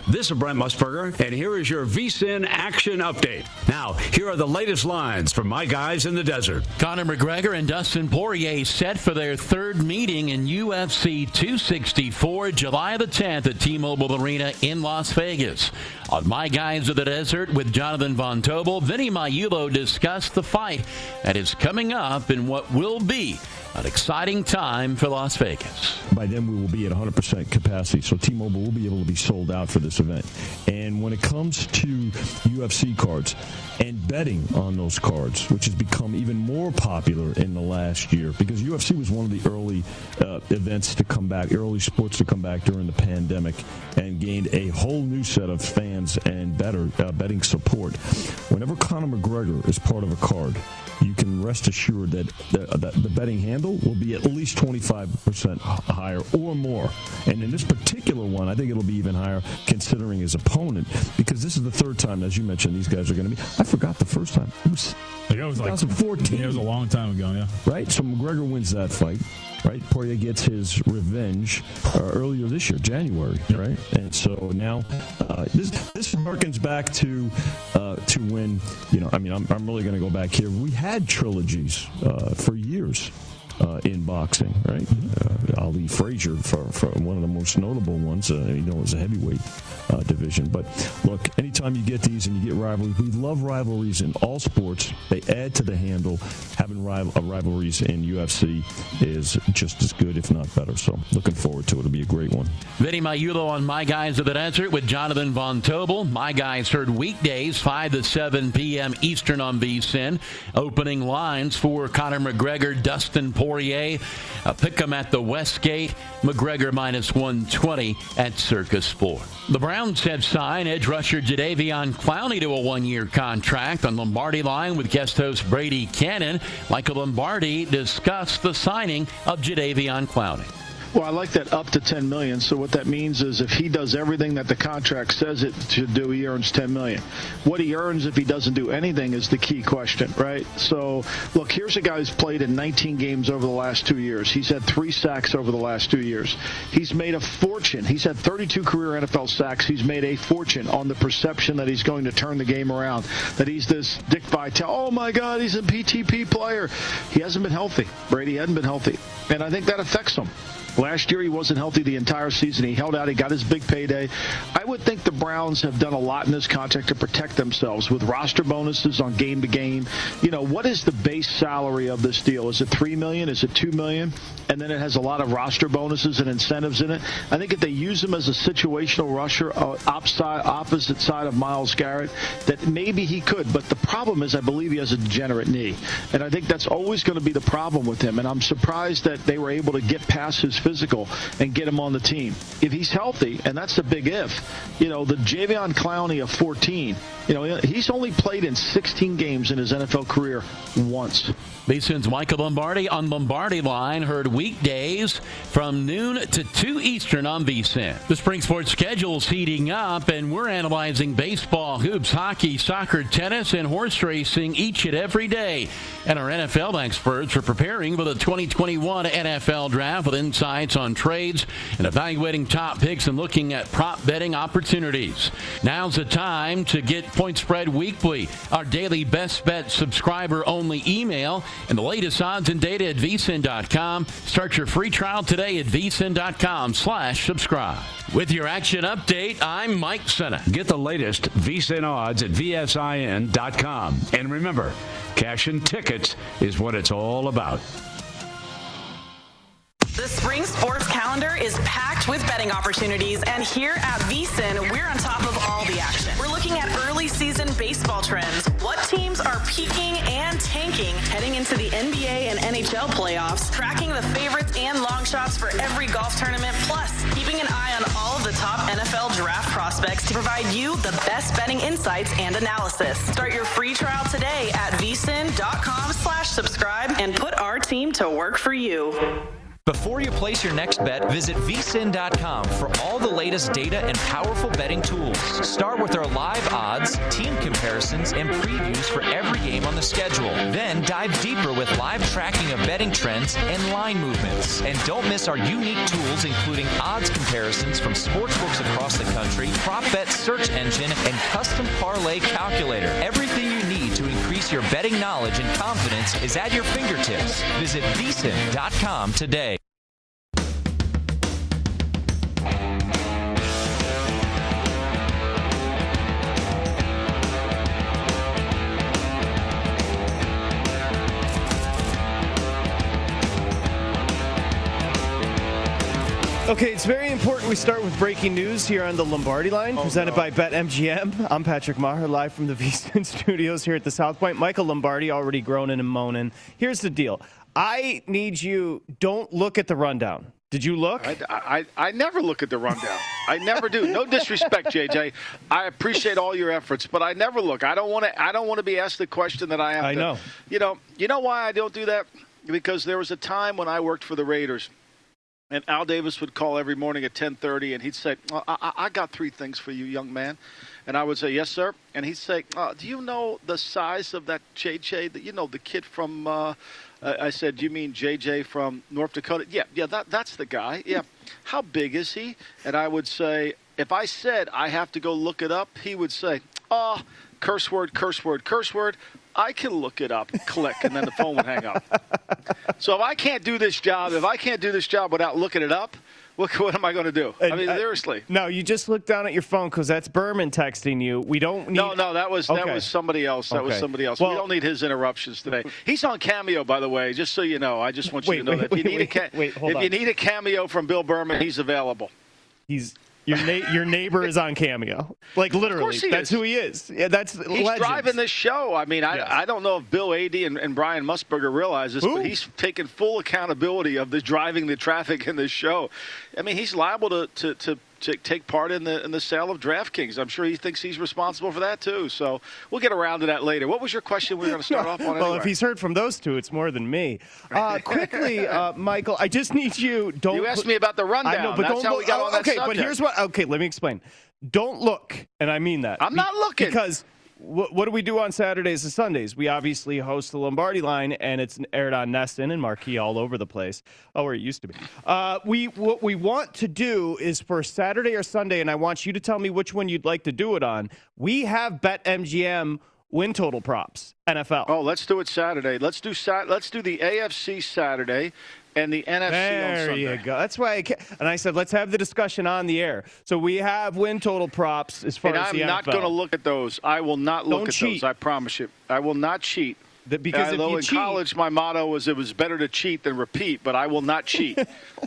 This is Brent Musburger, and here is your VSiN action update. Now, here are the latest lines from my guys in the desert. Conor McGregor and Dustin Poirier set for their third meeting in UFC 264, July the 10th at T-Mobile Arena in Las Vegas. On My Guys of the Desert with Jonathan Von Tobel, Vinny Magliulo discussed the fight that is coming up in what will be an exciting time for Las Vegas. By then, we will be at 100% capacity, so T-Mobile will be able to be sold out for this event. And when it comes to UFC cards and betting on those cards, which has become even more popular in the last year, because UFC was one of the early events to come back, early sports to come back during the pandemic, and gained a whole new set of fans and betting support. Whenever Conor McGregor is part of a card, you can rest assured that the betting handle will be at least 25% higher or more. And in this particular one, I think it'll be even higher considering his opponent, because this is the third time, as you mentioned, these guys are going to be. I forgot the first time. It was 2014. It was a long time ago, yeah. Right? So McGregor wins that fight. Right, Poirier gets his revenge earlier this year, January. Yep. Right, and so now this harkens back to when, you know, I mean, I'm really going to go back here. We had trilogies for years in boxing, right? Ali Frazier for one of the most notable ones, was a heavyweight division. But look, anytime you get these and you get rivalries, we love rivalries in all sports. They add to the handle. Having rivalries in UFC is just as good, if not better. So looking forward to it. It'll be a great one. Vinny Magliulo on My Guys of the Desert with Jonathan Von Tobel. My Guys heard weekdays 5 to 7 p.m. Eastern on VSiN. Opening lines for Conor McGregor, Dustin Poirier. Pick them at the Westgate. McGregor minus 120 at Circus Sport. The Browns have signed edge rusher Jadeveon Clowney to a one-year contract on Lombardi Line with guest host Brady Cannon. Michael Lombardi discussed the signing of Jadeveon Clowney. Well, I like that up to $10 million. So what that means is if he does everything that the contract says it should do, he earns $10 million. What he earns if he doesn't do anything is the key question, right? So, look, here's a guy who's played in 19 games over the last 2 years. He's had 3 sacks over the last 2 years. He's made a fortune. He's had 32 career NFL sacks. He's made a fortune on the perception that he's going to turn the game around, that he's this Dick Vitale. Oh, my God, he's a PTP player. He hasn't been healthy. Brady hasn't been healthy. And I think that affects him. Last year, he wasn't healthy the entire season. He held out. He got his big payday. I would think the Browns have done a lot in this contract to protect themselves with roster bonuses on game to game. You know, what is the base salary of this deal? Is it $3 million? Is it $2 million? And then it has a lot of roster bonuses and incentives in it. I think if they use him as a situational rusher, opposite side of Myles Garrett, that maybe he could. But the problem is I believe he has a degenerate knee. And I think that's always going to be the problem with him. And I'm surprised that they were able to get past his physical and get him on the team. If he's healthy, and that's the big if, you know, the Jadeveon Clowney of 14, you know, he's only played in 16 games in his NFL career once. VSiN's Michael Lombardi on Lombardi Line, heard weekdays from noon to 2 Eastern on VSiN. The spring sports schedule's heating up, and we're analyzing baseball, hoops, hockey, soccer, tennis, and horse racing each and every day. And our NFL experts are preparing for the 2021 NFL Draft with insights on trades and evaluating top picks and looking at prop betting opportunities. Now's the time to get Point Spread Weekly, our daily best bet subscriber-only email, and the latest odds and data at vsin.com. Start your free trial today at vsin.com/subscribe. With your action update, I'm Mike Senna. Get the latest VSiN odds at vsin.com. And remember, cash and tickets is what it's all about. The spring sports calendar is packed with betting opportunities, and here at VSiN, we're on top of all the action. We're looking at early season baseball trends, what teams are peaking and tanking heading into the NBA and NHL playoffs, tracking the favorites and long shots for every golf tournament, plus keeping an eye on all of the top NFL draft prospects to provide you the best betting insights and analysis. Start your free trial today at vsin.com/subscribe and put our team to work for you. Before you place your next bet, visit vsin.com for all the latest data and powerful betting tools. Start with our live odds, team comparisons, and previews for every game on the schedule. Then dive deeper with live tracking of betting trends and line movements. And don't miss our unique tools, including odds comparisons from sportsbooks across the country, prop bet search engine, and custom parlay calculator. Everything you need to increase your betting knowledge and confidence is at your fingertips. Visit vsin.com today. Okay, it's very important we start with breaking news here on the Lombardi Line, presented by BetMGM. I'm Patrick Maher, live from the VSiN studios here at the South Point. Michael Lombardi already groaning and moaning. Here's the deal. I need you, don't look at the rundown. Did you look? I never look at the rundown. I never do. No disrespect, JJ. I appreciate all your efforts, but I never look. I don't want to be asked the question that I have. I know. You know why I don't do that? Because there was a time when I worked for the Raiders. And Al Davis would call every morning at 10:30, and he'd say, I got 3 things for you, young man. And I would say, yes, sir. And he'd say, do you know the size of that JJ, the kid from, I said, you mean JJ from North Dakota? Yeah, that's the guy. Yeah. How big is he? And I would say, if I said I have to go look it up, he would say, curse word, curse word, curse word. I can look it up, click, and then the phone would hang up. So if I can't do this job without looking it up, what am I going to do? I mean, seriously. No, you just look down at your phone because that's Berman texting you. We don't need. No, that was somebody else. That was somebody else. Well, we don't need his interruptions today. He's on Cameo, by the way. Just so you know, I just want you to know that if you need a cameo from Bill Berman, he's available. Your neighbor is on Cameo. Like, literally. That's who he is. Yeah, he's driving this show. I mean, I don't know if Bill Adie and Brian Musburger realize this, but he's taken full accountability of the driving the traffic in this show. I mean, he's liable to take part in the sale of DraftKings. I'm sure he thinks he's responsible for that, too. So we'll get around to that later. What was your question we were going to start off on anyway? Well, if he's heard from those two, it's more than me. Quickly, Michael, I just need you. You asked me about the rundown. I know, but that's how we got on that subject. But here's what. Okay, let me explain. Don't look, and I mean that. I'm not looking. Because what do we do on Saturdays and Sundays? We obviously host the Lombardi Line, and it's aired on Neston and Marquee all over the place. Oh, where it used to be. What we want to do is for Saturday or Sunday, and I want you to tell me which one you'd like to do it on. We have BetMGM win total props, NFL. Oh, let's do it Saturday. Let's do the AFC Saturday. And the NFC on Sunday. There you go. That's why I said, let's have the discussion on the air. So we have win total props as far as the NFL. And I'm not going to look at those. I will not look at those. I promise you. I will not cheat. Because although in college my motto was it was better to cheat than repeat, but I will not cheat.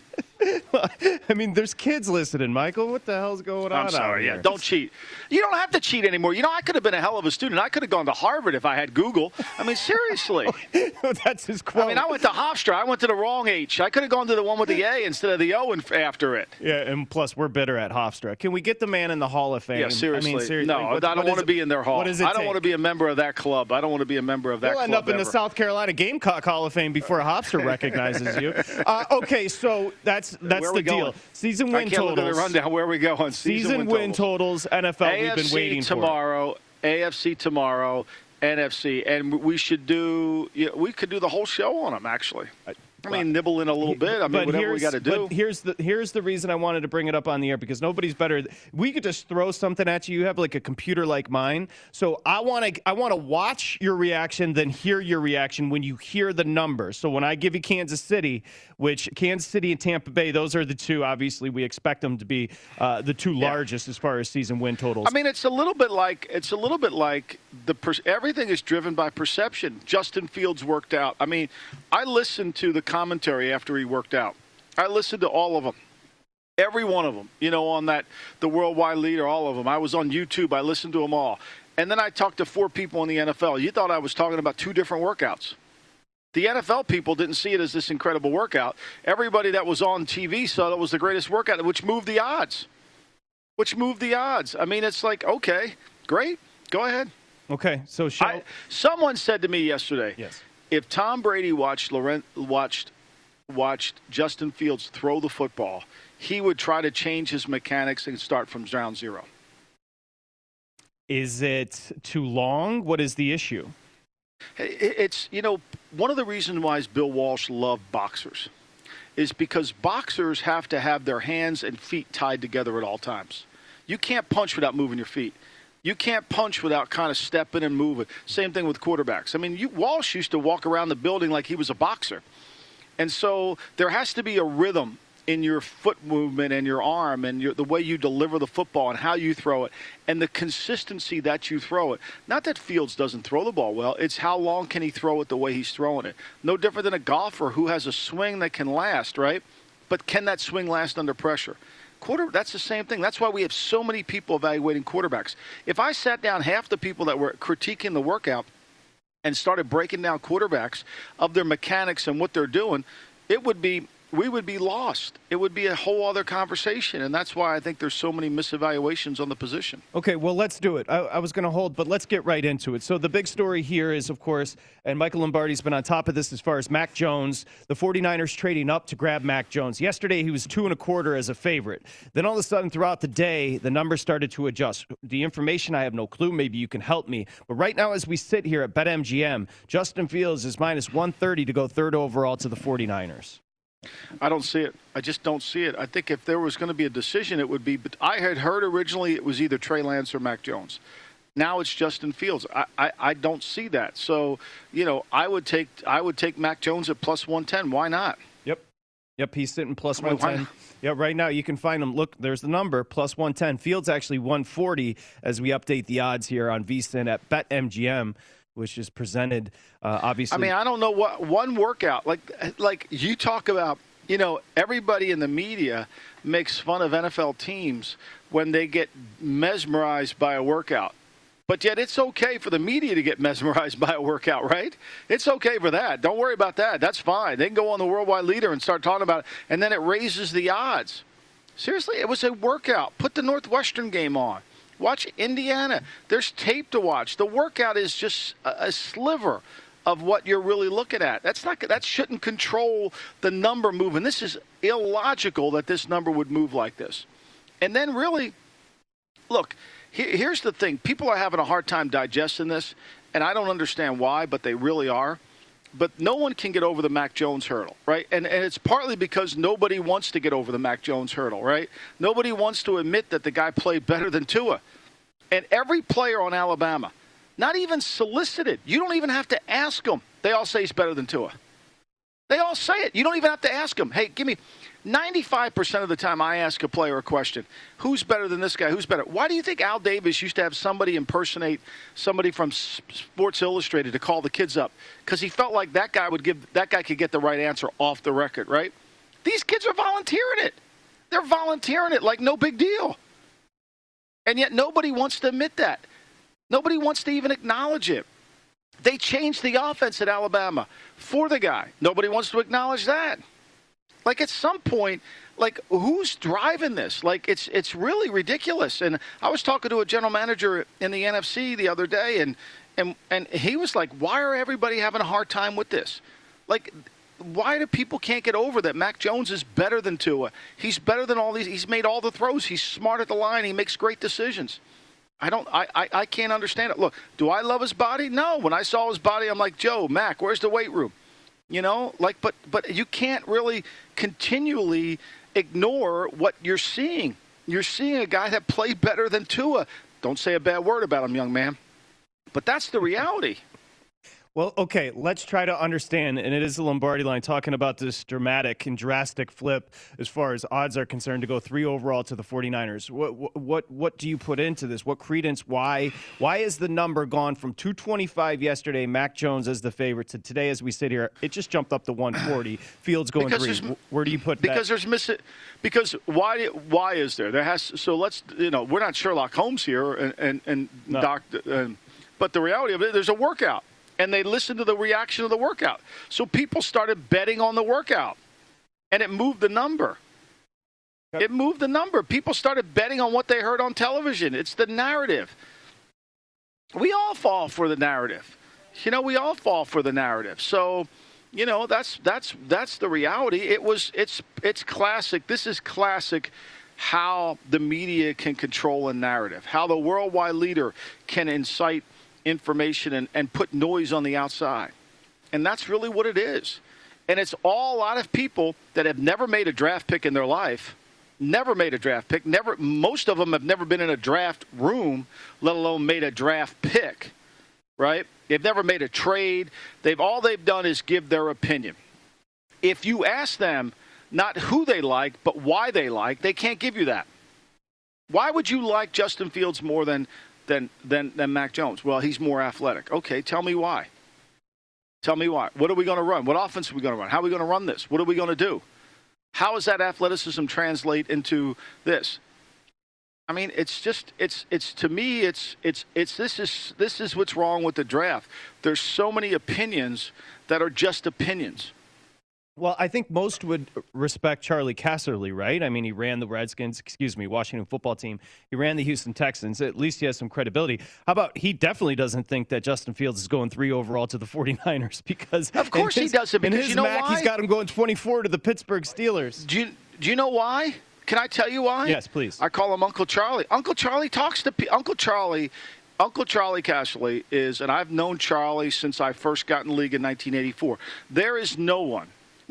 I mean, there's kids listening, Michael. What the hell's going on? I'm sorry. Out here? Don't cheat. You don't have to cheat anymore. I could have been a hell of a student. I could have gone to Harvard if I had Google. I mean, seriously. That's his quote. I mean, I went to Hofstra. I went to the wrong H. I could have gone to the one with the A instead of the O after it. Yeah, and plus we're bitter at Hofstra. Can we get the man in the Hall of Fame? Yeah, seriously. I mean, seriously. No, I don't want to be in their hall. What does it take? I don't want to be a member of that club. I don't want to be a member of that club. You'll end up in the South Carolina Gamecock Hall of Fame before Hofstra recognizes you. Okay, so that's the deal. Season win totals. I can't look at the rundown. Where we go on season win totals. NFL. We've been waiting tomorrow, for. AFC tomorrow. NFC, and we could do the whole show on them. Actually, I mean, nibble in a little bit. I mean, whatever we got to do. But here's the reason I wanted to bring it up on the air, because nobody's better. We could just throw something at you. You have like a computer like mine. So I want to watch your reaction, then hear your reaction when you hear the numbers. So when I give you Kansas City, which Kansas City and Tampa Bay, those are the two. Obviously, we expect them to be the two largest as far as season win totals. I mean, it's a little bit like everything is driven by perception. Justin Fields worked out. I mean, I listened to the commentary after he worked out. I listened to all of them, every one of them. On the Worldwide Leader, all of them. I was on YouTube. I listened to them all, and then I talked to 4 people in the NFL. You thought I was talking about 2 different workouts. The NFL people didn't see it as this incredible workout. Everybody that was on TV saw it was the greatest workout, which moved the odds. I mean, it's like, okay, great, go ahead. Okay, so someone said to me yesterday, yes, if Tom Brady watched watched Justin Fields throw the football, he would try to change his mechanics and start from ground zero. Is it too long? What is the issue? It's, one of the reasons why Bill Walsh loved boxers is because boxers have to have their hands and feet tied together at all times. You can't punch without moving your feet. You can't punch without kind of stepping and moving. Same thing with quarterbacks. I mean, Walsh used to walk around the building like he was a boxer. And so there has to be a rhythm in your foot movement and your arm and the way you deliver the football and how you throw it and the consistency that you throw it. Not that Fields doesn't throw the ball well. It's how long can he throw it the way he's throwing it. No different than a golfer who has a swing that can last, right? But can that swing last under pressure? That's the same thing. That's why we have so many people evaluating quarterbacks. If I sat down half the people that were critiquing the workout and started breaking down quarterbacks of their mechanics and what they're doing, we would be lost. It would be a whole other conversation, and that's why I think there's so many misevaluations on the position. Okay, well, let's do it. I was going to hold, but let's get right into it. So the big story here is, of course, and Michael Lombardi's been on top of this as far as Mac Jones, the 49ers trading up to grab Mac Jones. Yesterday, he was 2.25 as a favorite. Then all of a sudden, throughout the day, the numbers started to adjust. The information, I have no clue. Maybe you can help me. But right now, as we sit here at BetMGM, Justin Fields is minus 130 to go third overall to the 49ers. I don't see it. I just don't see it. I think if there was going to be a decision, it would be. But I had heard originally it was either Trey Lance or Mac Jones. Now it's Justin Fields. I don't see that. So, I would take Mac Jones at plus 110. Why not? Yep, he's sitting plus 110. Yeah, right now you can find him. Look, there's the number, plus 110. Fields actually 140 as we update the odds here on VSiN at BetMGM, which is presented, obviously. I mean, I don't know what one workout, like you talk about, everybody in the media makes fun of NFL teams when they get mesmerized by a workout. But yet it's okay for the media to get mesmerized by a workout, right? It's okay for that. Don't worry about that. That's fine. They can go on the Worldwide Leader and start talking about it, and then it raises the odds. Seriously, it was a workout. Put the Northwestern game on. Watch Indiana. There's tape to watch. The workout is just a sliver of what you're really looking at. That shouldn't control the number moving. This is illogical that this number would move like this. And then really, look, here's the thing. People are having a hard time digesting this, and I don't understand why, but they really are. But no one can get over the Mac Jones hurdle, right? And it's partly because nobody wants to get over the Mac Jones hurdle, right? Nobody wants to admit that the guy played better than Tua. And every player on Alabama, not even solicited, you don't even have to ask them. They all say he's better than Tua. They all say it. You don't even have to ask them. Hey, give me 95% of the time I ask a player a question. Who's better than this guy? Who's better? Why do you think Al Davis used to have somebody impersonate somebody from Sports Illustrated to call the kids up? Because he felt like that guy could get the right answer off the record, right? These kids are volunteering it. They're volunteering it like no big deal. And yet nobody wants to admit that. Nobody wants to even acknowledge it. They changed the offense at Alabama for the guy. Nobody wants to acknowledge that. Like, at some point, like, who's driving this? Like, it's really ridiculous. And I was talking to a general manager in the NFC the other day, and he was like, why are everybody having a hard time with this? Like, why do people can't get over that Mac Jones is better than Tua? He's better than all these. He's made all the throws. He's smart at the line. He makes great decisions. I can't understand it. Look, do I love his body? No. When I saw his body, I'm like, Joe, Mac, where's the weight room? But you can't really continually ignore what you're seeing. You're seeing a guy that played better than Tua. Don't say a bad word about him, young man. But that's the reality. Well, okay, let's try to understand, and it is the Lombardi line, talking about this dramatic and drastic flip as far as odds are concerned to go 3 overall to the 49ers. What do you put into this? What credence? Why is the number gone from 225 yesterday, Mac Jones as the favorite, to today as we sit here, it just jumped up to 140. Fields going 3. Where do you put that? Because why is there? We're not Sherlock Holmes here and No. Doctor, but the reality of it, there's a workout. And they listened to the reaction of the workout. So people started betting on the workout. And it moved the number. Yep. It moved the number. People started betting on what they heard on television. It's the narrative. We all fall for the narrative. We all fall for the narrative. So, you know, that's the reality. It's classic. This is classic how the media can control a narrative, how the worldwide leader can incite information and put noise on the outside. And that's really what it is. And it's all a lot of people that have never made a draft pick in their life, never made a draft pick, most of them have never been in a draft room, let alone made a draft pick, right? They've never made a trade. All they've done is give their opinion. If you ask them not who they like, but why they like, they can't give you that. Why would you like Justin Fields more than Mac Jones? Well, he's more athletic. Okay, tell me why. Tell me why. What are we going to run? What offense are we going to run? How are we going to run this? What are we going to do? How does that athleticism translate into this? I mean, it's to me, this is what's wrong with the draft. There's so many opinions that are just opinions. Well, I think most would respect Charlie Casserly, right? I mean, he ran the Washington football team. He ran the Houston Texans. At least he has some credibility. How about he definitely doesn't think that Justin Fields is going 3 overall to the 49ers because of course he doesn't. Because you know why? He's got him going 24 to the Pittsburgh Steelers. Do you know why? Can I tell you why? Yes, please. I call him Uncle Charlie. Uncle Charlie talks to Uncle Charlie Casserly is, and I've known Charlie since I first got in the league in 1984. There is no one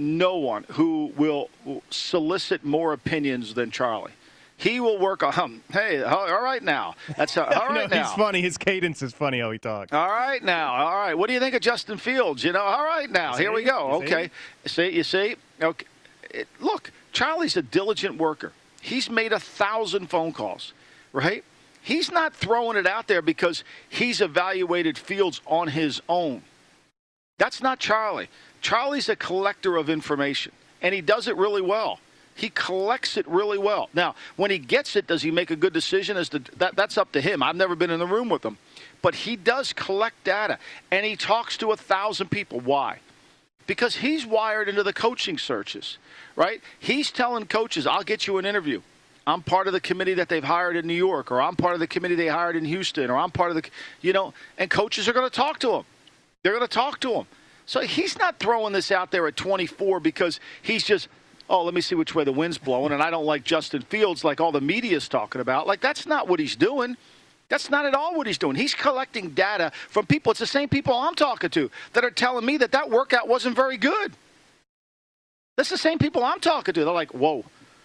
who will solicit more opinions than Charlie. He will work on, hey, all right now. That's all right now. He's funny. His cadence is funny how he talks. All right now. All right. What do you think of Justin Fields? You know, all right now. Here we go. Okay. You see? Okay. Look, Charlie's a diligent worker. He's made 1,000 phone calls, right? He's not throwing it out there because he's evaluated Fields on his own. That's not Charlie. Charlie's a collector of information, and he does it really well. He collects it really well. Now, when he gets it, does he make a good decision? That's up to him. I've never been in the room with him. But he does collect data, and he talks to 1,000 people. Why? Because he's wired into the coaching searches, right? He's telling coaches, I'll get you an interview. I'm part of the committee that they've hired in New York, or I'm part of the committee they hired in Houston, or I'm part of the, and coaches are going to talk to him. They're going to talk to him. So he's not throwing this out there at 24 because he's just, let me see which way the wind's blowing, and I don't like Justin Fields like all the media's talking about. Like, that's not what he's doing. That's not at all what he's doing. He's collecting data from people. It's the same people I'm talking to that are telling me that workout wasn't very good. That's the same people I'm talking to. They're like, whoa.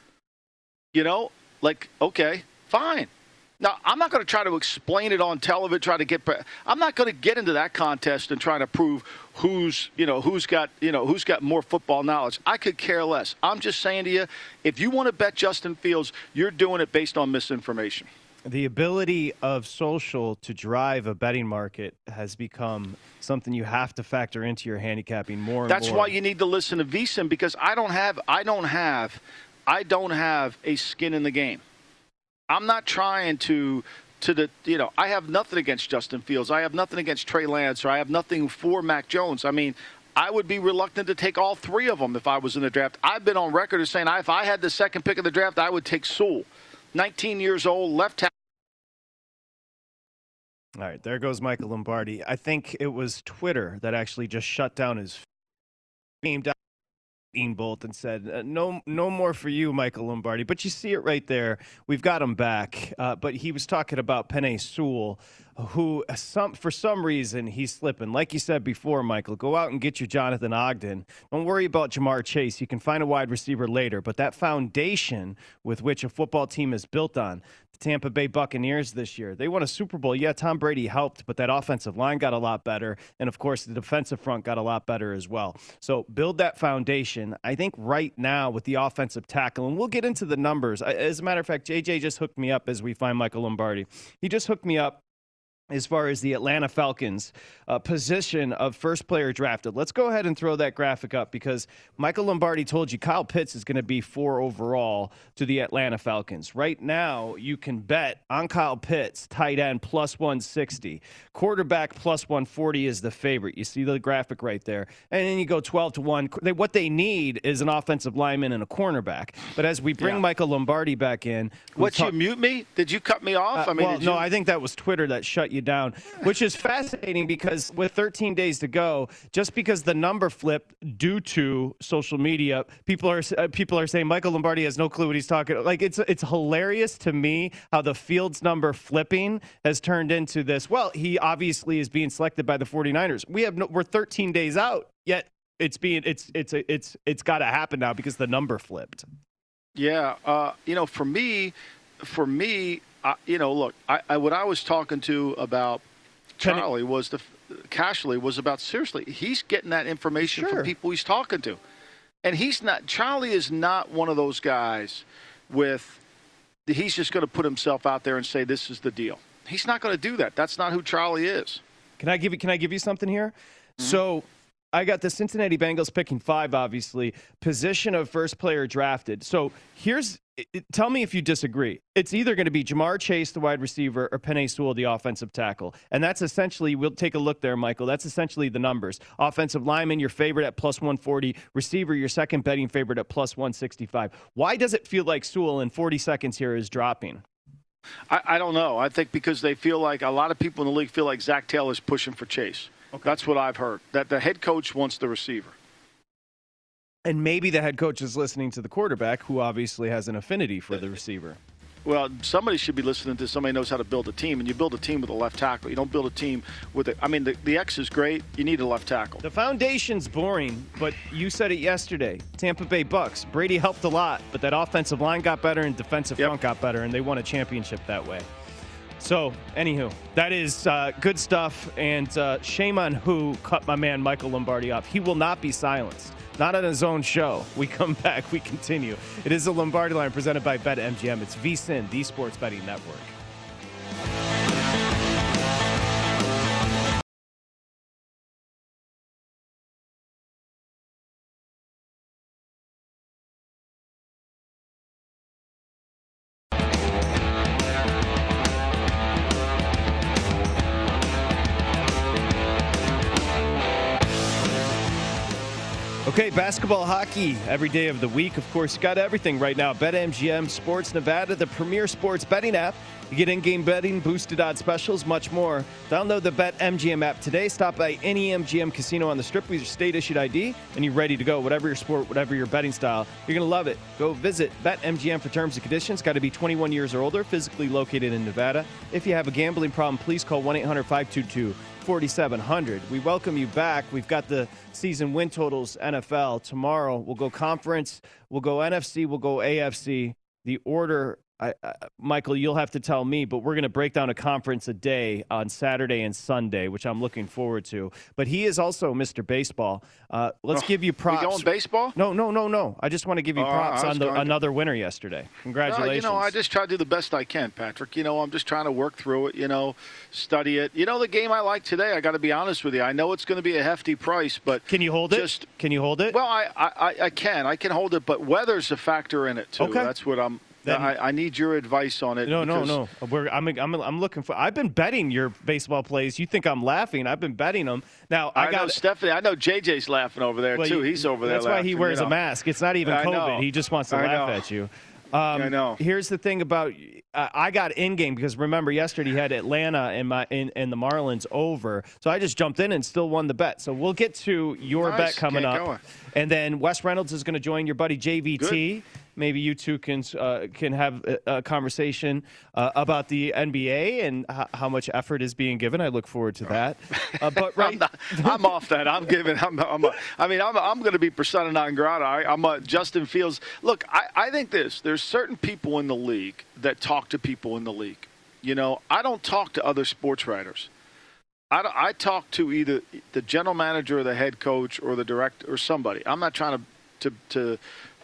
Okay, fine. Now, I'm not going to try to explain it on television, I'm not going to get into that contest and try to prove who's got more football knowledge. I could care less. I'm just saying to you, if you want to bet Justin Fields, you're doing it based on misinformation. The ability of social to drive a betting market has become something you have to factor into your handicapping more and more. That's why you need to listen to VSiN, because I don't have a skin in the game. I'm not trying I have nothing against Justin Fields. I have nothing against Trey Lance, or I have nothing for Mac Jones. I mean, I would be reluctant to take all 3 of them if I was in the draft. I've been on record as saying if I had the second pick of the draft, I would take Sewell. 19 years old, left tackle. All right, there goes Michael Lombardi. I think it was Twitter that actually just shut down his game down. Bolt and said, no more for you, Michael Lombardi. But you see it right there. We've got him back. But he was talking about Penei Sewell, who for some reason he's slipping. Like you said before, Michael, go out and get your Jonathan Ogden. Don't worry about Jamar Chase. You can find a wide receiver later. But that foundation with which a football team is built on, the Tampa Bay Buccaneers this year, they won a Super Bowl. Yeah, Tom Brady helped, but that offensive line got a lot better. And, of course, the defensive front got a lot better as well. So build that foundation. I think right now with the offensive tackle, and we'll get into the numbers. As a matter of fact, JJ just hooked me up as we find Michael Lombardi. He just hooked me up as far as the Atlanta Falcons position of first player drafted. Let's go ahead and throw that graphic up, because Michael Lombardi told you Kyle Pitts is going to be 4 overall to the Atlanta Falcons. Right now, you can bet on Kyle Pitts, tight end, plus 160. Quarterback, plus 140 is the favorite. You see the graphic right there. And then you go 12-1. What they need is an offensive lineman and a cornerback. But as we bring Michael Lombardi back in. You mute me? Did you cut me off? No, I think that was Twitter that shut you you down, which is fascinating because with 13 days to go, just because the number flipped due to social media, people are saying Michael Lombardi has no clue what he's talking about. Like, it's hilarious to me how the Fields number flipping has turned into this. Well, he obviously is being selected by the 49ers. We're 13 days out, yet it's got to happen now because the number flipped. Yeah, for me, look, what I was talking to about Charlie was Cashley was about, seriously, he's getting that information from people he's talking to. And Charlie is not one of those guys he's just going to put himself out there and say, this is the deal. He's not going to do that. That's not who Charlie is. Can I give you something here? Mm-hmm. So I got the Cincinnati Bengals picking 5, obviously. Position of first player drafted. So tell me if you disagree. It's either going to be Jamar Chase, the wide receiver, or Penei Sewell, the offensive tackle. And that's essentially, we'll take a look there, Michael. That's essentially the numbers. Offensive lineman, your favorite at plus 140. Receiver, your second betting favorite at plus 165. Why does it feel like Sewell in 40 seconds here is dropping? I don't know. I think because they feel like a lot of people in the league feel like Zach Taylor's pushing for Chase. Okay. That's what I've heard, that the head coach wants the receiver. And maybe the head coach is listening to the quarterback, who obviously has an affinity for the receiver. Well, somebody should be listening to somebody who knows how to build a team, and you build a team with a left tackle. You don't build a team with the X is great. You need a left tackle. The foundation's boring, but you said it yesterday. Tampa Bay Bucks. Brady helped a lot, but that offensive line got better and defensive front got better, and they won a championship that way. So, anywho, that is good stuff, and shame on who cut my man Michael Lombardi off. He will not be silenced. Not on his own show. We come back. We continue. It is the Lombardi Line presented by BetMGM. It's VSiN, the Sports Betting Network. Okay, basketball, hockey, every day of the week. Of course, you got everything right now. BetMGM, Sports Nevada, the premier sports betting app. You get in-game betting, boosted odds specials, much more. Download the BetMGM app today. Stop by any MGM casino on the Strip with your state-issued ID, and you're ready to go. Whatever your sport, whatever your betting style, you're going to love it. Go visit BetMGM for terms and conditions. Got to be 21 years or older, physically located in Nevada. If you have a gambling problem, please call 1-800-522-4700. We welcome you back. We've got the season win totals NFL. Tomorrow we'll go conference, we'll go NFC, we'll go AFC. The order, Michael, you'll have to tell me, but we're going to break down a conference a day on Saturday and Sunday, which I'm looking forward to. But he is also Mr. Baseball. Let's give you props. You going baseball? No. I just want to give you props on another winner yesterday. Congratulations. I just try to do the best I can, Patrick. I'm just trying to work through it, study it. The game I like today, I got to be honest with you. I know it's going to be a hefty price, but can you hold it? Can you hold it? Well, I can. I can hold it, but weather's a factor in it, too. Okay. That's what I need your advice on it. No. I'm looking for. I've been betting your baseball plays. You think I'm laughing? I've been betting them. Now I got know Stephanie. I know JJ's laughing over there too. He's over there. That's why he wears a mask. It's not even COVID. He just wants to laugh at you. I know. Here's the thing about I got in game because remember yesterday he had Atlanta and the Marlins over, so I just jumped in and still won the bet. So we'll get to your bet coming up, and then Wes Reynolds is going to join your buddy JVT. Good. Maybe you two can have a conversation about the NBA and how much effort is being given. I look forward to that. But right, I'm off that. I'm giving. I'm going to be persona non grata. I'm Justin Fields. Look, I think there's certain people in the league that talk to people in the league. I don't talk to other sports writers. I talk to either the general manager or the head coach or the director or somebody. I'm not trying to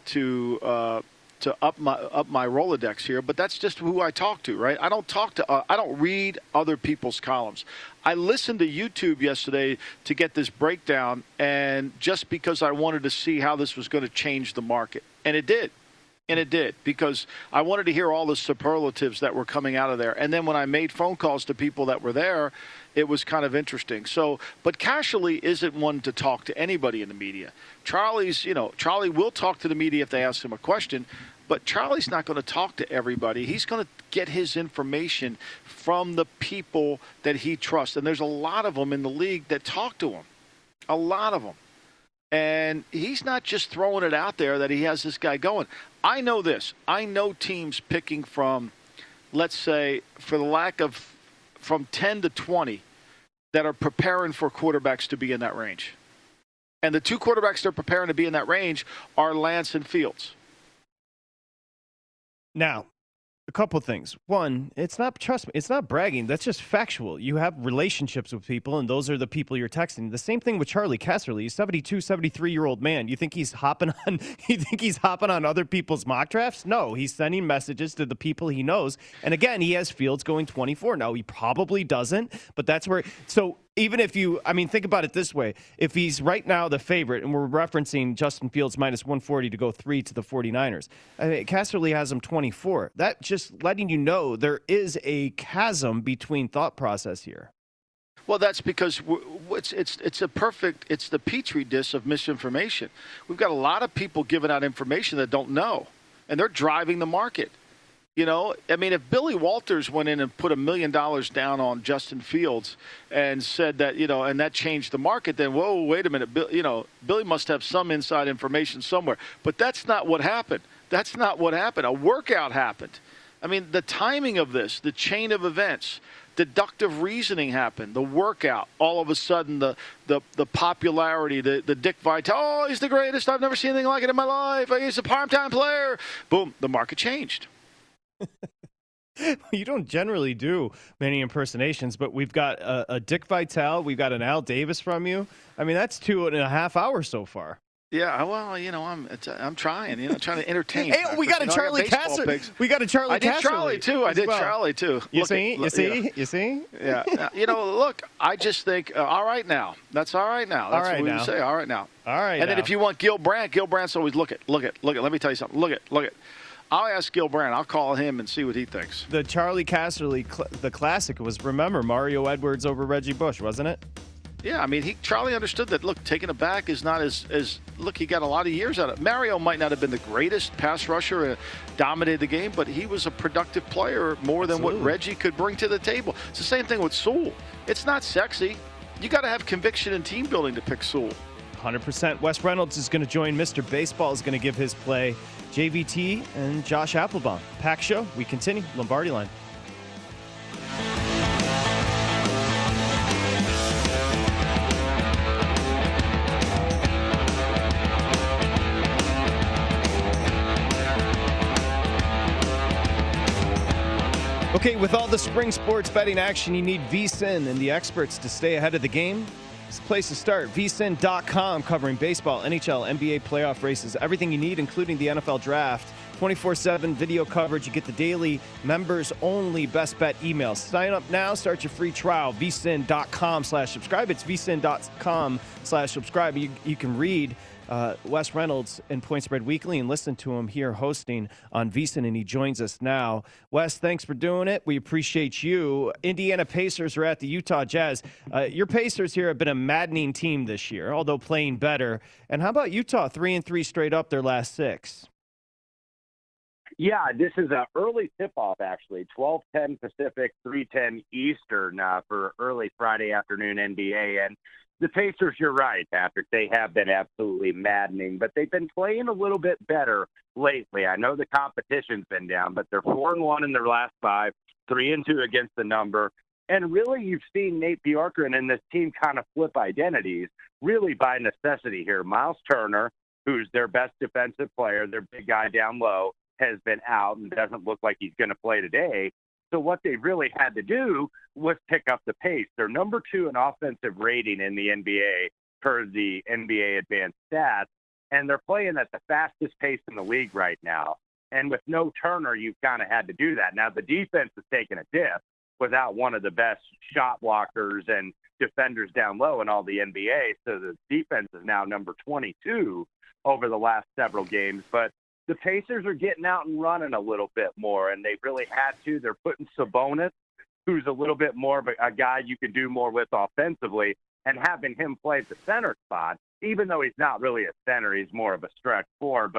up my Rolodex here, but that's just who I talk to, right? I don't read other people's columns. I listened to YouTube yesterday to get this breakdown, and just because I wanted to see how this was going to change the market, and it did. And it did, because I wanted to hear all the superlatives that were coming out of there. And then when I made phone calls to people that were there, it was kind of interesting. So, but Cashley isn't one to talk to anybody in the media. Charlie will talk to the media if they ask him a question, But Charlie's not going to talk to everybody. He's going to get his information from the people that he trusts. And there's a lot of them in the league that talk to him. A lot of them. And he's not just throwing it out there that he has this guy going. I know this. I know teams picking from, let's say, for the lack of, from 10 to 20 that are preparing for quarterbacks to be in that range. And the two quarterbacks they're preparing to be in that range are Lance and Fields. Now, a couple things. One, it's not, trust me, it's not bragging. That's just factual. You have relationships with people, and those are the people you're texting. The same thing with Charlie Casserly. He's 72, 73-year-old man. You think he's hopping on other people's mock drafts? No, he's sending messages to the people he knows. And again, he has Fields going 24. Now, he probably doesn't, but that's where – so even if you – I mean, think about it this way. If he's right now the favorite, and we're referencing Justin Fields minus 140 to go 3 to the 49ers, I mean, Casserly has him 24. That just letting you know there is a chasm between thought process here. Well, that's because it's the petri dish of misinformation. We've got a lot of people giving out information that don't know, and they're driving the market. You know, I mean, if Billy Walters went in and put $1 million down on Justin Fields and said that, you know, and that changed the market, then, whoa, wait a minute, you know, Billy must have some inside information somewhere. But that's not what happened. That's not what happened. A workout happened. I mean, the timing of this, the chain of events, deductive reasoning happened, the workout, all of a sudden the popularity, the Dick Vitale, oh, he's the greatest, I've never seen anything like it in my life, he's a primetime player. Boom, the market changed. You don't generally do many impersonations, but we've got a Dick Vitale, we've got an Al Davis from you. I mean, that's 2.5 hours so far. Yeah, well, you know, I'm trying, you know, trying to entertain. Hey, we got a Charlie Casserly. We got a Charlie Casserly. I did Charlie too. I did Charlie too. You see? You see? Yeah. You know, look, I just think, all right now. That's all right now. That's what we say. All right now. All right. And then if you want Gil Brandt's always look it. Let me tell you something. Look it. I'll ask Gil Brandt. I'll call him and see what he thinks. The Charlie Casserly, the classic was, remember, Mario Edwards over Reggie Bush, wasn't it? Yeah, I mean, Charlie understood that, look, taking it back is not as look, he got a lot of years out of it. Mario might not have been the greatest pass rusher, dominated the game, but he was a productive player more than what Reggie could bring to the table. It's the same thing with Sewell. It's not sexy. You got to have conviction and team building to pick Sewell. 100%. Wes Reynolds is going to join. Mr. Baseball is going to give his play. JVT and Josh Applebaum. Pack show. We continue. Lombardi Line. Okay, with all the spring sports betting action, you need VSiN and the experts to stay ahead of the game. It's the place to start. VSiN.com, covering baseball, NHL, NBA playoff races, everything you need, including the NFL draft. 24/7 video coverage. You get the daily members-only best bet emails. Sign up now. Start your free trial. VSiN.com/subscribe. It's VSiN.com/subscribe. You can read Wes Reynolds in Point Spread Weekly and listen to him here hosting on VSiN, and he joins us now. Wes, thanks for doing it. We appreciate you. Indiana Pacers are at the Utah Jazz. Your Pacers here have been a maddening team this year, although playing better. And how about Utah, 3-3 straight up their last 6? Yeah, this is an early tip-off, actually, 12:10 Pacific, 3:10 Eastern for early Friday afternoon NBA. And the Pacers, you're right, Patrick, they have been absolutely maddening, but they've been playing a little bit better lately. I know the competition's been down, but they're 4-1 in their last 5, 3-2 against the number. And really, you've seen Nate Bjorkgren and this team kind of flip identities, really by necessity here. Miles Turner, who's their best defensive player, their big guy down low, has been out and doesn't look like he's going to play today. So what they really had to do was pick up the pace. They're number 2 in offensive rating in the NBA per the NBA advanced stats, and they're playing at the fastest pace in the league right now. And with no Turner, you've kind of had to do that. Now, the defense has taken a dip without one of the best shot blockers and defenders down low in all the NBA. So the defense is now number 22 over the last several games. But the Pacers are getting out and running a little bit more, and they really had to. They're putting Sabonis, who's a little bit more of a guy you can do more with offensively, and having him play the center spot, even though he's not really a center, he's more of a stretch four. But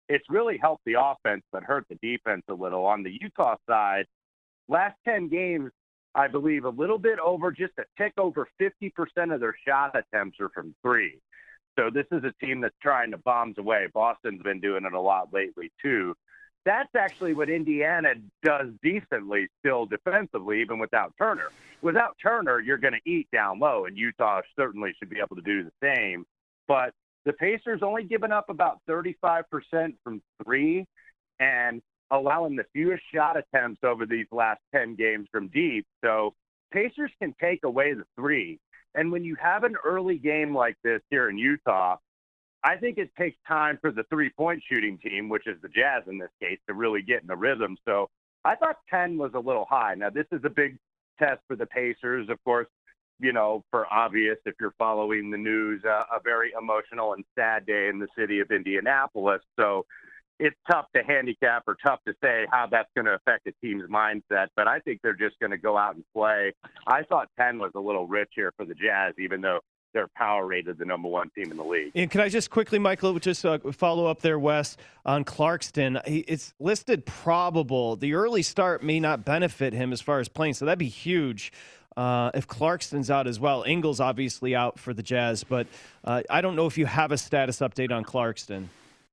it's really helped the offense but hurt the defense a little. On the Utah side, last 10 games, I believe a little bit over, just a tick over 50% of their shot attempts are from three. So this is a team that's trying to bombs away. Boston's been doing it a lot lately, too. That's actually what Indiana does decently still defensively, even without Turner. Without Turner, you're going to eat down low, and Utah certainly should be able to do the same. But the Pacers only given up about 35% from three and allowing the fewest shot attempts over these last 10 games from deep. So Pacers can take away the three. And when you have an early game like this here in Utah, I think it takes time for the three-point shooting team, which is the Jazz in this case, to really get in the rhythm. So I thought 10 was a little high. Now, this is a big test for the Pacers, of course, you know, for obvious, if you're following the news, a very emotional and sad day in the city of Indianapolis. So it's tough to handicap or tough to say how that's going to affect a team's mindset, but I think they're just going to go out and play. I thought 10 was a little rich here for the Jazz, even though they're power rated the number one team in the league. And can I just quickly, Michael, just follow up there, Wes, on Clarkson? It's listed probable. The early start may not benefit him as far as playing, so that'd be huge if Clarkson's out as well. Ingles obviously out for the Jazz, but I don't know if you have a status update on Clarkson.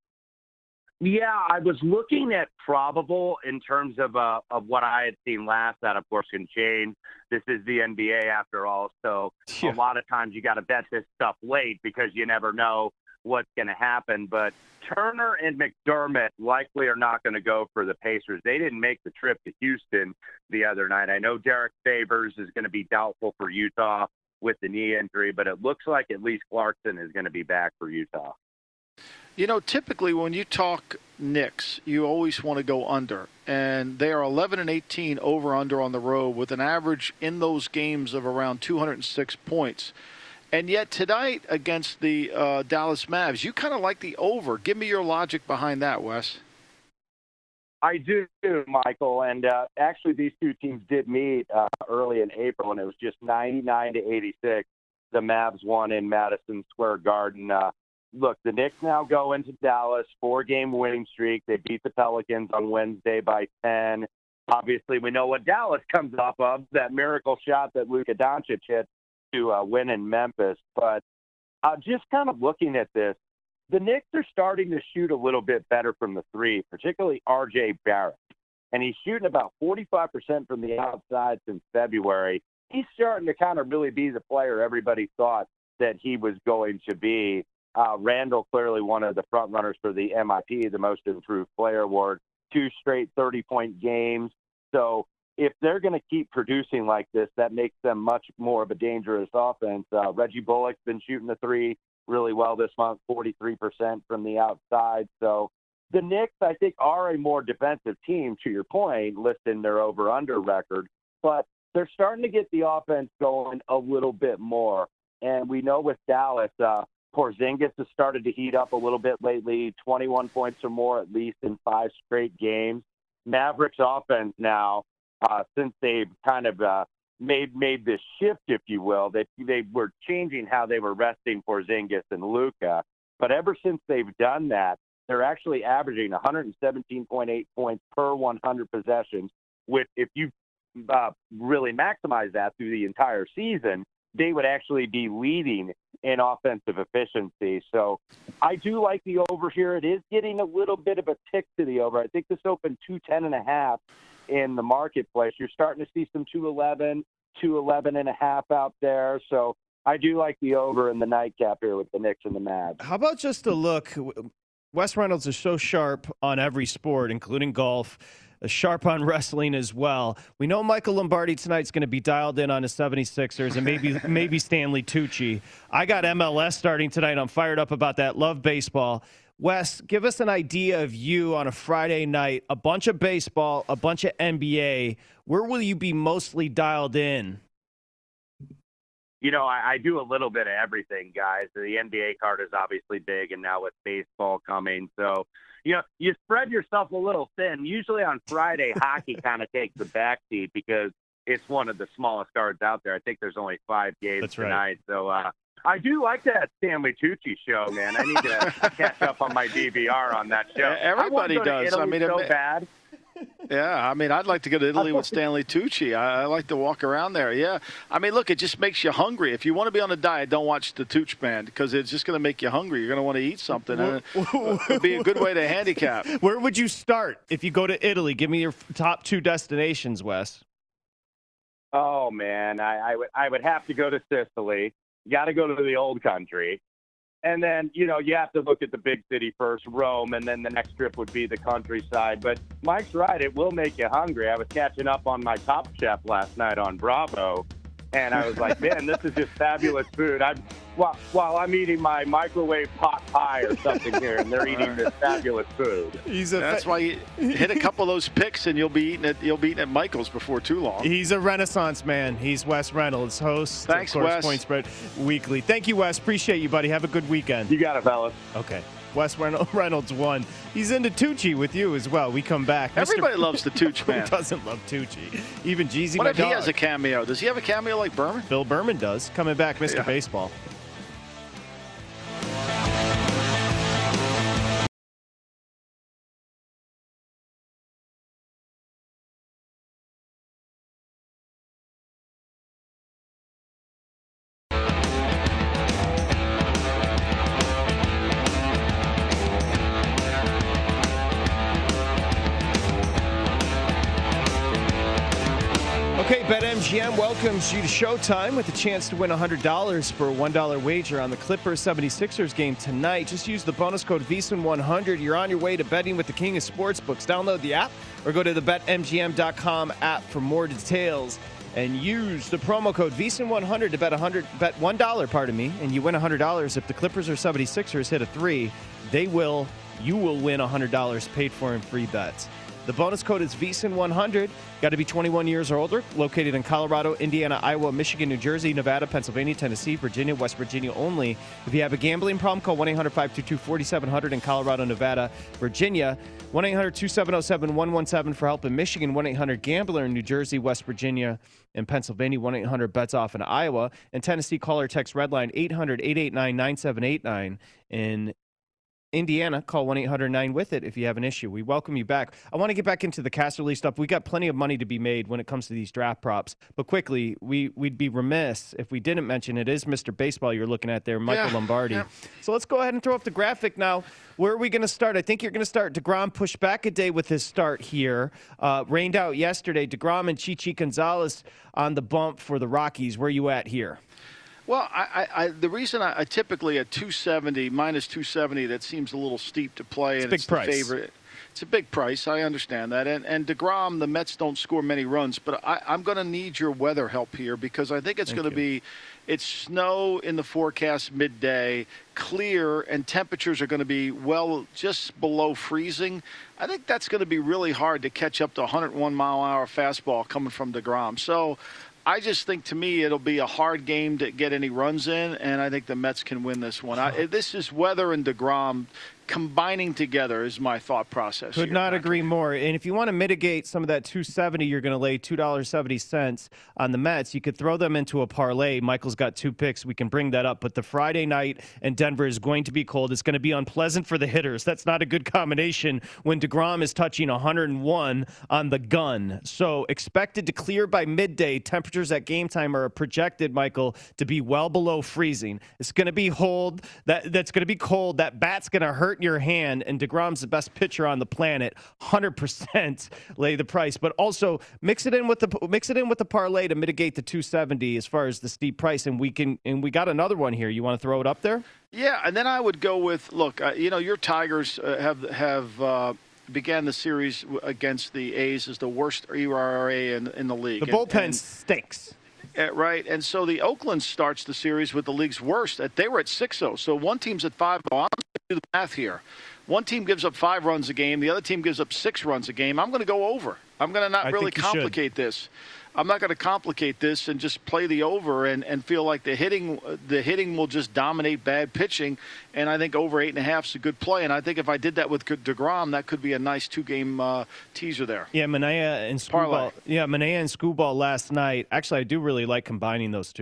Yeah, I was looking at probable in terms of what I had seen last. That, of course, can change. This is the NBA after all, so a lot of times you got to bet this stuff late because you never know what's going to happen. But Turner and McDermott likely are not going to go for the Pacers. They didn't make the trip to Houston the other night. I know Derek Favors is going to be doubtful for Utah with the knee injury, but it looks like at least Clarkson is going to be back for Utah. You know, typically when you talk Knicks, you always want to go under. And they are 11-18 over-under on the road with an average in those games of around 206 points. And yet tonight against the Dallas Mavs, you kind of like the over. Give me your logic behind that, Wes. I do, Michael. And actually these two teams did meet early in April, and it was just 99-86. The Mavs won in Madison Square Garden. Look, the Knicks now go into Dallas, 4-game winning streak. They beat the Pelicans on Wednesday by 10. Obviously, we know what Dallas comes off of, that miracle shot that Luka Doncic hit to win in Memphis. But just kind of looking at this, the Knicks are starting to shoot a little bit better from the three, particularly R.J. Barrett. And he's shooting about 45% from the outside since February. He's starting to kind of really be the player everybody thought that he was going to be. Randall clearly one of the front runners for the MIP, the Most Improved Player Award, 2 straight 30-point games. So if they're going to keep producing like this, that makes them much more of a dangerous offense. Reggie Bullock's been shooting the three really well this month, 43% from the outside. So the Knicks, I think, are a more defensive team, to your point, listing their over-under record. But they're starting to get the offense going a little bit more. And we know with Dallas, Porzingis has started to heat up a little bit lately, 21 points or more at least in 5 straight games. Mavericks offense now, since they've kind of made this shift, if you will, they were changing how they were resting Porzingis and Luka. But ever since they've done that, they're actually averaging 117.8 points per 100 possessions, which if you really maximize that through the entire season, they would actually be leading in offensive efficiency. So I do like the over here. It is getting a little bit of a tick to the over. I think this opened 210.5 in the marketplace. You're starting to see some 211, 211.5 out there. So I do like the over in the nightcap here with the Knicks and the Mavs. How about just a look? Wes Reynolds is so sharp on every sport, including golf, sharp on wrestling as well. We know Michael Lombardi tonight's going to be dialed in on his 76ers and maybe Stanley Tucci. I got MLS starting tonight. I'm fired up about that. Love baseball. Wes, give us an idea of you on a Friday night, a bunch of baseball, a bunch of NBA. Where will you be mostly dialed in? You know, I do a little bit of everything, guys. The NBA card is obviously big, and now with baseball coming. So, you know, you spread yourself a little thin. Usually on Friday, hockey kind of takes the backseat because it's one of the smallest cards out there. I think there's only 5 games tonight. So I do like that Stanley Tucci show, man. I need to catch up on my DVR on that show. Everybody does. I mean, so bad. Yeah, I mean, I'd like to go to Italy with Stanley Tucci. I like to walk around there. Yeah, I mean, look, it just makes you hungry. If you want to be on a diet, don't watch the Tucci Band because it's just going to make you hungry. You're going to want to eat something, and it'd be a good way to handicap. Where would you start if you go to Italy? Give me your top 2 destinations, Wes. Oh man, I would have to go to Sicily. You got to go to the old country. And then, you have to look at the big city first, Rome, and then the next trip would be the countryside. But Mike's right, it will make you hungry. I was catching up on my Top Chef last night on Bravo, and I was like, man, this is just fabulous food. While I'm eating my microwave pot pie or something here, and they're eating this fabulous food. That's why you hit a couple of those picks, and you'll be eating at Michael's before too long. He's a Renaissance man. He's Wes Reynolds, host Thanks, of course, Wes. Point Spread Weekly. Thank you, Wes. Appreciate you, buddy. Have a good weekend. You got it, fellas. Okay. Wes Reynolds won. He's into Tucci with you as well. We come back. Everybody loves the Tucci man. Who doesn't love Tucci? Even Jeezy, What my if dog. he has a cameo? Does he have a cameo like Berman? Bill Berman does. Coming back, Mr. Baseball. Okay, BetMGM welcomes you to Showtime with a chance to win $100 for a $1 wager on the Clippers 76ers game tonight. Just use the bonus code VSiN100. You're on your way to betting with the king of sportsbooks. Download the app or go to the BetMGM.com app for more details. And use the promo code VSiN100 to bet $1, and you win $100. If the Clippers or 76ers hit a 3, you will win $100 paid for in free bets. The bonus code is VSiN100. Got to be 21 years or older. Located in Colorado, Indiana, Iowa, Michigan, New Jersey, Nevada, Pennsylvania, Tennessee, Virginia, West Virginia only. If you have a gambling problem, call 1-800-522-4700 in Colorado, Nevada, Virginia. 1-800-270-7117 for help in Michigan. 1-800-GAMBLER in New Jersey, West Virginia, and Pennsylvania. 1-800-BETS-OFF in Iowa. And Tennessee, call or text Redline 800-889-9789 in Indiana, call 1-800-9-WITH-IT if you have an issue. We welcome you back. I want to get back into the Casserly stuff. We got plenty of money to be made when it comes to these draft props. But quickly, we'd be remiss if we didn't mention it is Mr. Baseball you're looking at there, Michael Lombardi. Yeah. So let's go ahead and throw up the graphic now. Where are we going to start? I think you're going to start DeGrom pushed back a day with his start here. Rained out yesterday. DeGrom and Chichi Gonzalez on the bump for the Rockies. Where are you at here? Well, the reason I typically at 270, minus 270, that seems a little steep to play. It's and big it's price. The favorite. It's a big price. I understand that. And DeGrom, the Mets don't score many runs, but I'm going to need your weather help here because I think it's going to be it's snow in the forecast midday, clear, and temperatures are going to be, just below freezing. I think that's going to be really hard to catch up to 101-mile-an-hour fastball coming from DeGrom. So I just think, to me, it'll be a hard game to get any runs in, and I think the Mets can win this one. This is weather and DeGrom combining together is my thought process. Could not agree more. And if you want to mitigate some of that 270, you're going to lay $2.70 on the Mets. You could throw them into a parlay. Michael's got 2 picks. We can bring that up. But the Friday night in Denver is going to be cold. It's going to be unpleasant for the hitters. That's not a good combination when DeGrom is touching 101 on the gun. So expected to clear by midday. Temperatures at game time are projected, Michael, to be well below freezing. It's going to be cold. That's going to be cold. That bat's going to hurt your hand, and DeGrom's the best pitcher on the planet. 100% lay the price, but also mix it in with the parlay to mitigate the 270 as far as the steep price. And we got another one here. You want to throw it up there? Yeah, and then I would go with your Tigers have began the series against the A's as the worst ERA in the league. The bullpen stinks. Right, and so the Oakland starts the series with the league's worst. They were at 6-0, so one team's at 5-0. I'm going to do the math here. One team gives up 5 runs a game. The other team gives up 6 runs a game. I'm going to go over. I'm going to not really complicate this. I'm not going to complicate this and just play the over and feel like the hitting will just dominate bad pitching. And I think over 8.5 is a good play. And I think if I did that with DeGrom, that could be a nice 2-game teaser there. Yeah, Manaea and Skubal. Yeah, Manaea and Skubal last night. Actually, I do really like combining those two.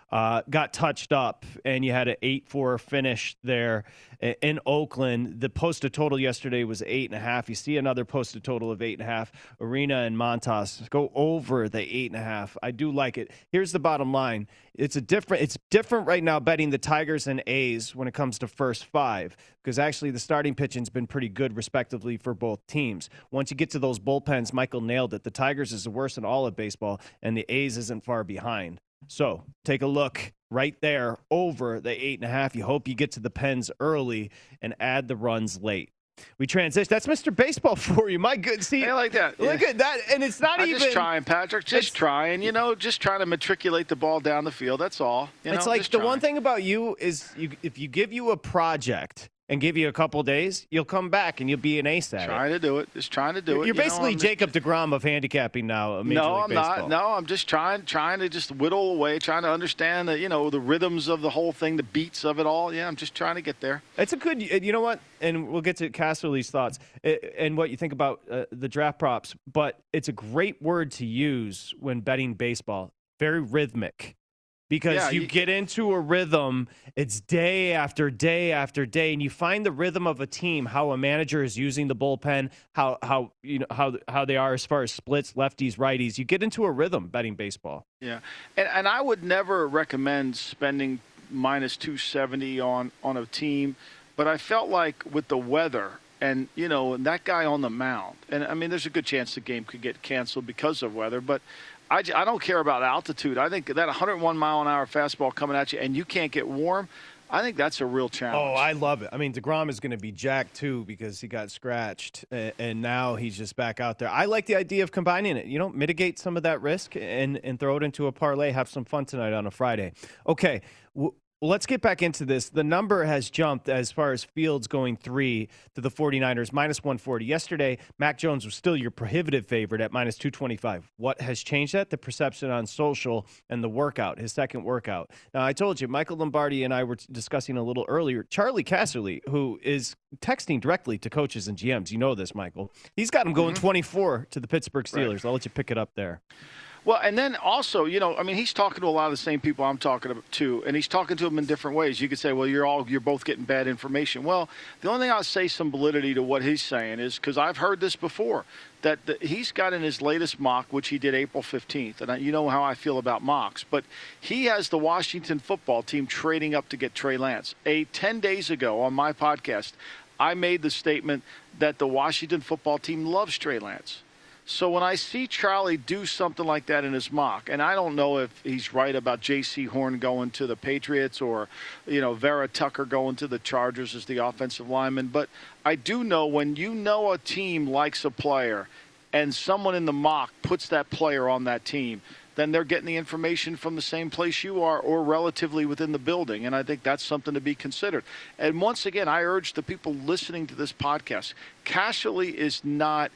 got touched up, and you had an 8-4 finish there in Oakland. The posted total yesterday was 8.5. You see another posted total of 8.5. Arena and Montas go over the 8.5. I do like it. Here's the bottom line. It's different right now betting the Tigers and A's when it comes to first five, because actually the starting pitching's been pretty good respectively for both teams. Once you get to those bullpens, Michael nailed it. The Tigers is the worst in all of baseball, and the A's isn't far behind. So take a look right there over the 8.5. You hope you get to the pens early and add the runs late. We transition. That's Mr. Baseball for you. My good. See, I like that. Look at that. And it's not even. Just trying, Patrick. Just trying. Just trying to matriculate the ball down the field. That's all. It's like the one thing about you is if you give you a project and give you a couple days, you'll come back and you'll be an ace at it. Trying to do it. Just trying to do it. You're basically Jacob deGrom of handicapping now. No, I'm not. No, I'm just trying to just whittle away, trying to understand the rhythms of the whole thing, the beats of it all. Yeah, I'm just trying to get there. It's a good. You know what? And we'll get to Casserly's thoughts and what you think about the draft props. But it's a great word to use when betting baseball. Very rhythmic. Because you get into a rhythm, it's day after day after day, and you find the rhythm of a team, how a manager is using the bullpen, how they are as far as splits, lefties, righties. You get into a rhythm betting baseball. Yeah, and I would never recommend spending minus 270 on a team, but I felt like with the weather and that guy on the mound, and I mean, there's a good chance the game could get canceled because of weather, but I don't care about altitude. I think that 101-mile-an-hour fastball coming at you and you can't get warm, I think that's a real challenge. Oh, I love it. I mean, DeGrom is going to be jacked, too, because he got scratched, and now he's just back out there. I like the idea of combining it. Mitigate some of that risk and throw it into a parlay. Have some fun tonight on a Friday. Okay, let's get back into this. The number has jumped as far as Fields going 3 to the 49ers, minus 140. Yesterday, Mac Jones was still your prohibitive favorite at minus 225. What has changed that? The perception on social and the workout, his second workout. Now, I told you, Michael Lombardi and I were discussing a little earlier. Charlie Casserly, who is texting directly to coaches and GMs. You know this, Michael. He's got him going 24 to the Pittsburgh Steelers. Right. I'll let you pick it up there. Well, and then also, he's talking to a lot of the same people I'm talking to, and he's talking to them in different ways. You could say, well, you're both getting bad information. Well, the only thing I'll say some validity to what he's saying is, because I've heard this before, that he's got in his latest mock, which he did April 15th, and you know how I feel about mocks, but he has the Washington football team trading up to get Trey Lance. 10 days ago on my podcast, I made the statement that the Washington football team loves Trey Lance. So when I see Charlie do something like that in his mock, and I don't know if he's right about J.C. Horn going to the Patriots or, Vera Tucker going to the Chargers as the offensive lineman, but I do know when a team likes a player and someone in the mock puts that player on that team, then they're getting the information from the same place you are or relatively within the building, and I think that's something to be considered. And once again, I urge the people listening to this podcast, Casserly is not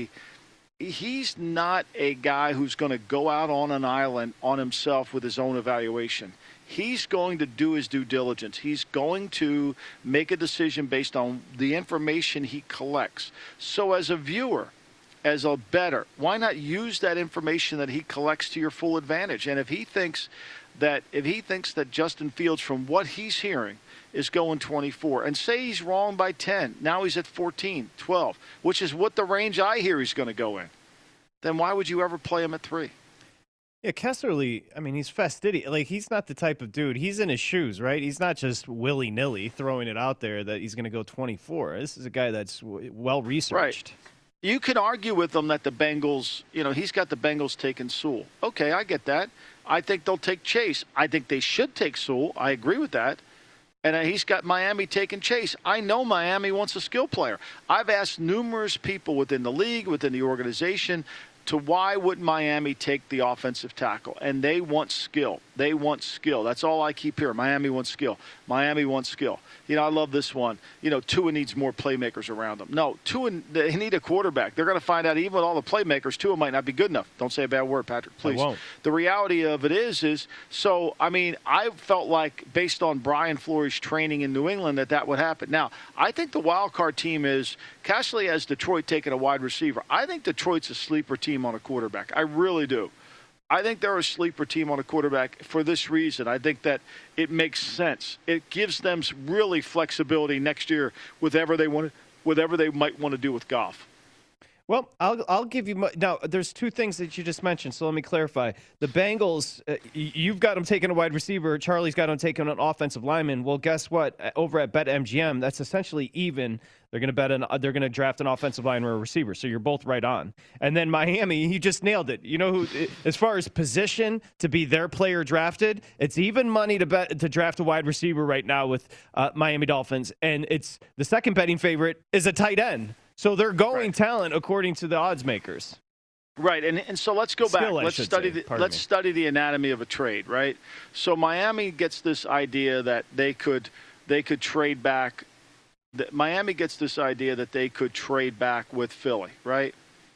he's not a guy who's going to go out on an island on himself with his own evaluation. He's going to do his due diligence. He's going to make a decision based on the information he collects. So as a viewer, as a bettor, why not use that information that he collects to your full advantage? And if he thinks that Justin Fields, from what he's hearing, is going 24, and say he's wrong by 10, now he's at 14, 12, which is what the range I hear he's going to go in, then why would you ever play him at 3? Yeah, Casserly, I mean, he's fastidious. Like, he's not the type of dude. He's in his shoes, right? He's not just willy-nilly throwing it out there that he's going to go 24. This is a guy that's well-researched. Right. You can argue with him that the Bengals, he's got the Bengals taking Sewell. Okay, I get that. I think they'll take Chase. I think they should take Sewell. I agree with that. And he's got Miami taking Chase. I know Miami wants a skill player. I've asked numerous people within the league, within the organization, to why wouldn't Miami take the offensive tackle? And they want skill. They want skill. That's all I keep hearing. Miami wants skill. Miami wants skill. I love this one. Tua needs more playmakers around him. No, they need a quarterback. They're going to find out even with all the playmakers, Tua might not be good enough. Don't say a bad word, Patrick, please. I won't. The reality of it is so, I mean, I felt like based on Brian Flores' training in New England that would happen. Now, I think the wild card team is Casserly has Detroit taking a wide receiver. I think Detroit's a sleeper team on a quarterback. I really do. I think they're a sleeper team on a quarterback for this reason. I think that it makes sense. It gives them really flexibility next year with whatever they might want to do with Goff. Well, I'll give you now. There's two things that you just mentioned, so let me clarify. The Bengals, you've got them taking a wide receiver. Charlie's got them taking an offensive lineman. Well, guess what? Over at BetMGM, that's essentially even. They're going to draft an offensive lineman or a receiver. So you're both right on. And then Miami, he just nailed it. You know who? As far as position to be their player drafted, it's even money to draft a wide receiver right now with Miami Dolphins, and it's the second betting favorite is a tight end. So they're going talent according to the odds makers. Right, and so let's go back. Let's study the anatomy of a trade, right? So Miami gets this idea that they could trade back. Miami gets this idea that they could trade back with Philly, right?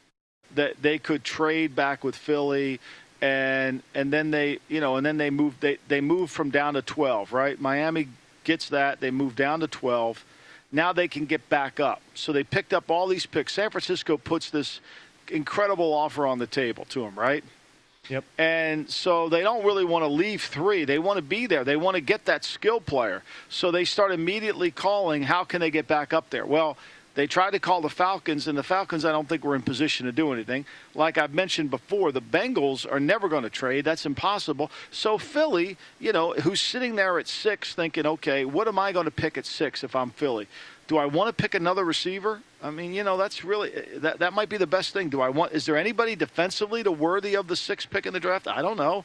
That they could trade back with Philly, and then they move from down to 12, right? Miami gets that, they move down to 12. Now they can get back up. So they picked up all these picks. San Francisco puts this incredible offer on the table to them, right? Yep. And so they don't really want to leave 3. They want to be there. They want to get that skill player. So they start immediately calling, how can they get back up there? Well, they tried to call the Falcons, and the Falcons I don't think were in position to do anything. Like I've mentioned before, the Bengals are never going to trade. That's impossible. So Philly, who's sitting there at 6 thinking, okay, what am I going to pick at 6 if I'm Philly? Do I want to pick another receiver? I mean, that's really that might be the best thing. Is there anybody defensively worthy of the 6th pick in the draft? I don't know.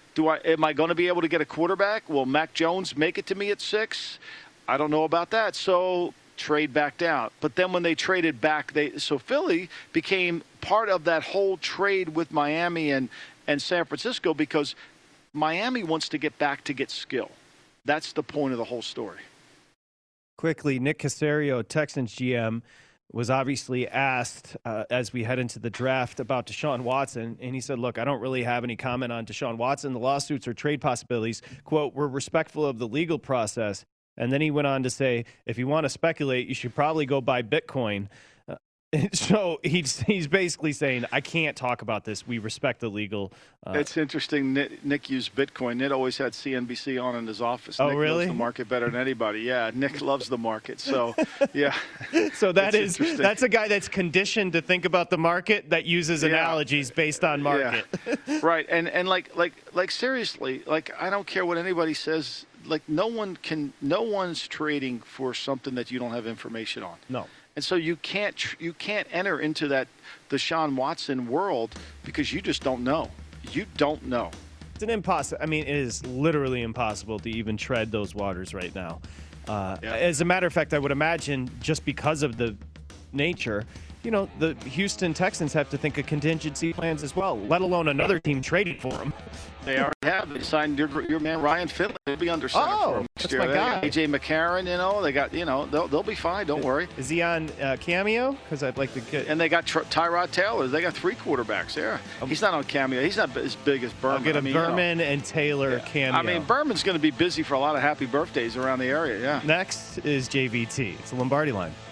Am I going to be able to get a quarterback? Will Mac Jones make it to me at 6? I don't know about that. So trade back down. But then when they traded back, so Philly became part of that whole trade with Miami and San Francisco because Miami wants to get back to get skill. That's the point of the whole story. Quickly, Nick Caserio, Texans GM, was obviously asked as we head into the draft about Deshaun Watson, and he said, look, I don't really have any comment on Deshaun Watson. The lawsuits or trade possibilities, quote, we're respectful of the legal process. And then he went on to say, if you want to speculate, you should probably go buy Bitcoin. So he's basically saying, I can't talk about this. We respect the legal. It's interesting. Nick used Bitcoin. Nick always had CNBC on in his office. Oh, Nick really? knows the market better than anybody. Yeah, Nick loves the market. So, yeah. So that's a guy that's conditioned to think about the market that uses analogies based on market. Yeah. Right. And like seriously, I don't care what anybody says. No one's trading for something that you don't have information on. No. And so you can't enter into that Deshaun Watson world because you just don't know. You don't know. It's an impossible. I mean, it is literally impossible to even tread those waters right now. As a matter of fact, I would imagine just because of the nature, the Houston Texans have to think of contingency plans as well, let alone another team trading for them. They already have. They signed your man Ryan Finley. They'll be under center for him next year. My guy. AJ McCarron, they got, they'll be fine. Don't worry. Is he on Cameo? Because I'd like to get. And they got Tyrod Taylor. They got 3 quarterbacks there. He's not on Cameo. He's not as big as Berman. I'll get Berman and Taylor Cameo. I mean, Berman's going to be busy for a lot of happy birthdays around the area. Yeah. Next is JVT. It's the Lombardi Line.